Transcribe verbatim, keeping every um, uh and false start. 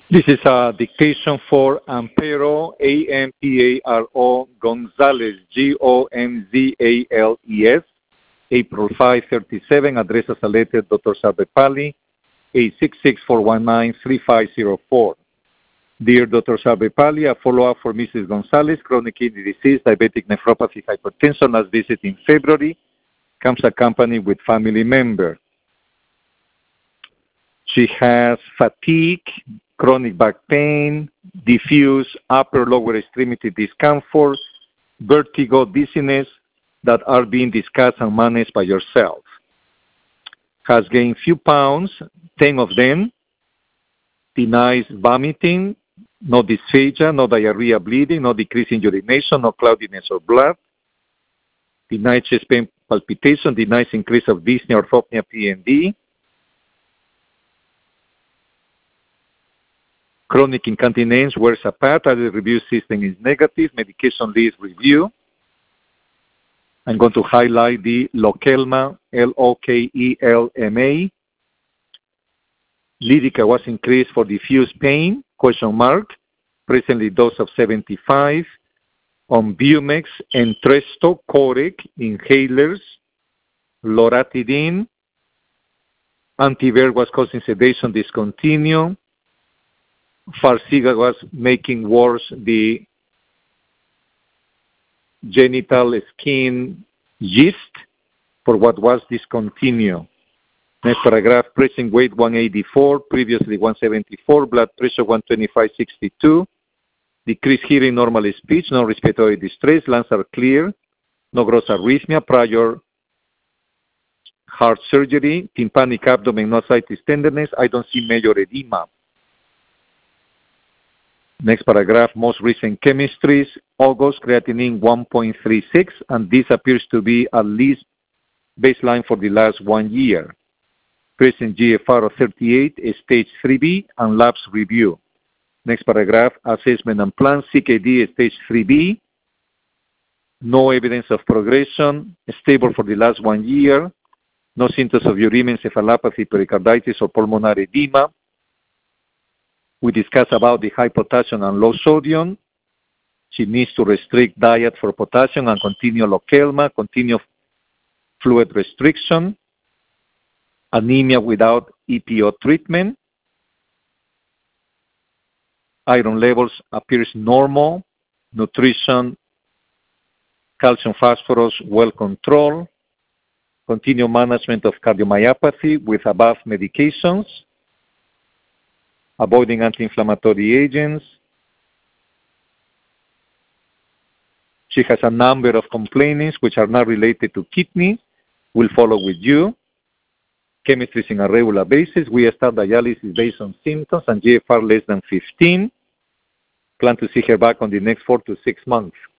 This is a dictation for Amparo, A M P A R O, Gonzalez, G O N Z A L E S, April fifth, thirty-seven, address as a letter, Doctor Sarvepalli, eight six six, four one nine, three five zero four. Dear Doctor Sarvepalli, a follow-up for Missus Gonzalez, chronic kidney disease, diabetic nephropathy, hypertension, last visit in February, comes accompanied with family member. She has fatigue, chronic back pain, diffuse upper lower extremity discomfort, vertigo, dizziness that are being discussed and managed by yourself. Has gained few pounds, ten of them, denies vomiting, no dysphagia, no diarrhea, bleeding, no decrease in urination, no cloudiness or blood, denies chest pain palpitation, denies increase of dyspnea, orthopnea, P N D, chronic incontinence, wears a pad, the review system is negative, medication list review. I'm going to highlight the Lokelma, L O K E L M A. Lyrica was increased for diffuse pain, question mark, presently dose of seventy-five. On Bumex, Entresto, Corec, inhalers, Loratadine, Antiver was causing sedation, discontinue. Farxiga was making worse the genital skin yeast for what was discontinued. Next paragraph, pressing weight one eighty-four, previously one seventy-four, blood pressure one twenty-five sixty-two, decreased hearing, normal speech, no respiratory distress, lungs are clear, no gross arrhythmia, prior heart surgery, tympanic abdomen, no ascites tenderness, I don't see major edema. Next paragraph, most recent chemistries, August, creatinine one point three six, and this appears to be at least baseline for the last one year. Present G F R of thirty-eight, stage three B, and labs review. Next paragraph, assessment and plan, C K D, stage three B, no evidence of progression, stable for the last one year, no symptoms of uremia, encephalopathy, pericarditis, or pulmonary edema. We discussed about the high potassium and low sodium. She needs to restrict diet for potassium and continue Lokelma, continue fluid restriction, anemia without E P O treatment. Iron levels appears normal, nutrition, calcium, phosphorus, well controlled. Continue management of cardiomyopathy with above medications. Avoiding anti-inflammatory agents. She has a number of complaints which are not related to kidney. We'll follow with you. Chemistry is on a regular basis. We start dialysis based on symptoms and G F R less than fifteen. Plan to see her back on the next four to six months.